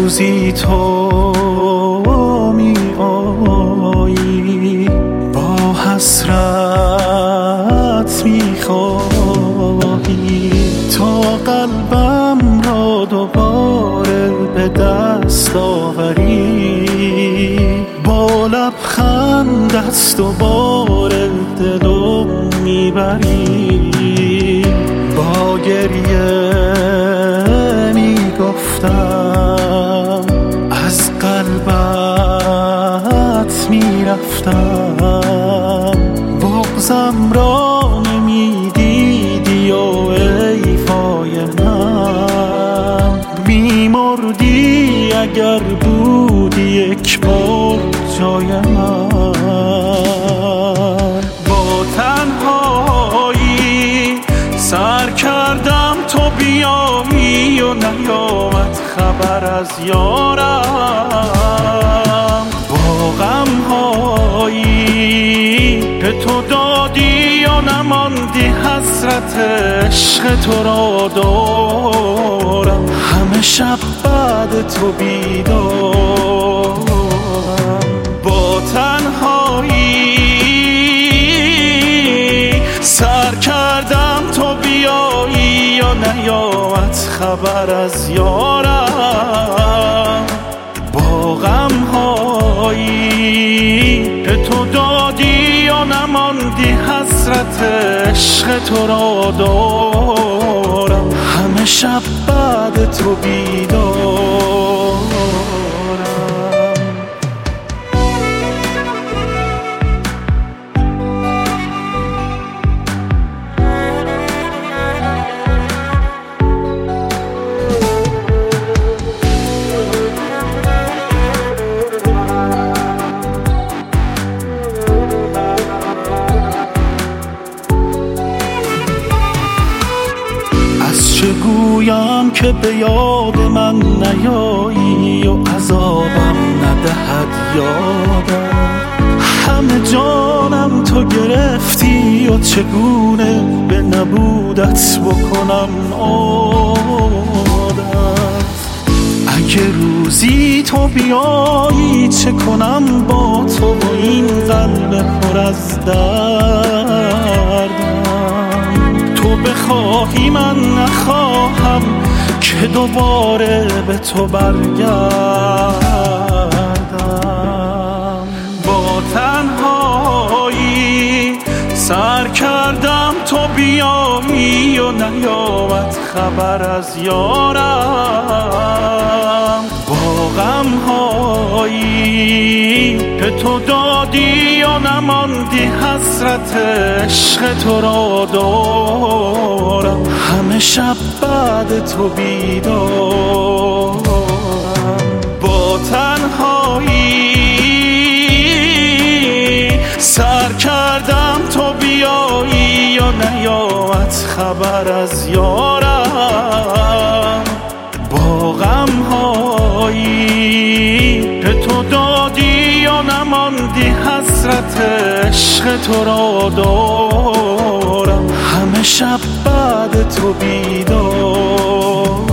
روزی تو می آیی با حسرت می خواهی تا قلبم را دوباره به دست آوری، با لبخندت دوباره دلم میبری. با گریه میگفتم از قلبت میرفتم، بغضم را نمیدیدی و ای فای من میمردی اگر بودی یک بار جای من. با تنهایی سر کردم تو بیایی و نیامد خبر از یارم، با غمهایی که تو دادی و نماندی حسرت عشق تو را دارم، همه شب بعد تو بیدارم. با تنهایی سر کردم تو بیایی و نیامد خبر از یارم، با غمهایی که تو دادی و نماندی حسرت عشق تو را دارم، همه شب بعد تو بیدارم. چه گویم که به یاد من نیایی و عذابم ندهد یادم، همه جانم تو گرفتی و چگونه به نبودت بکنم عادت. اگه روزی تو بیایی چه کنم با تو و این قلب پر از دردم، تو بخواهی من نخواهم که دوباره به تو برگردم. با تنهایی سر کردم تو بیایی و نیامد خبر از یارم، با غمهایی که تو دادی و نماندی حسرت عشق تو را دارم، همه شب بعد تو بیدارم. با تنهایی سر کردم تو بیایی و نیامد خبر از یارم، با غمهایی که تو دادی و نماندی حسرت عشق تو را دارم، همه شب بعد تو بیدارم.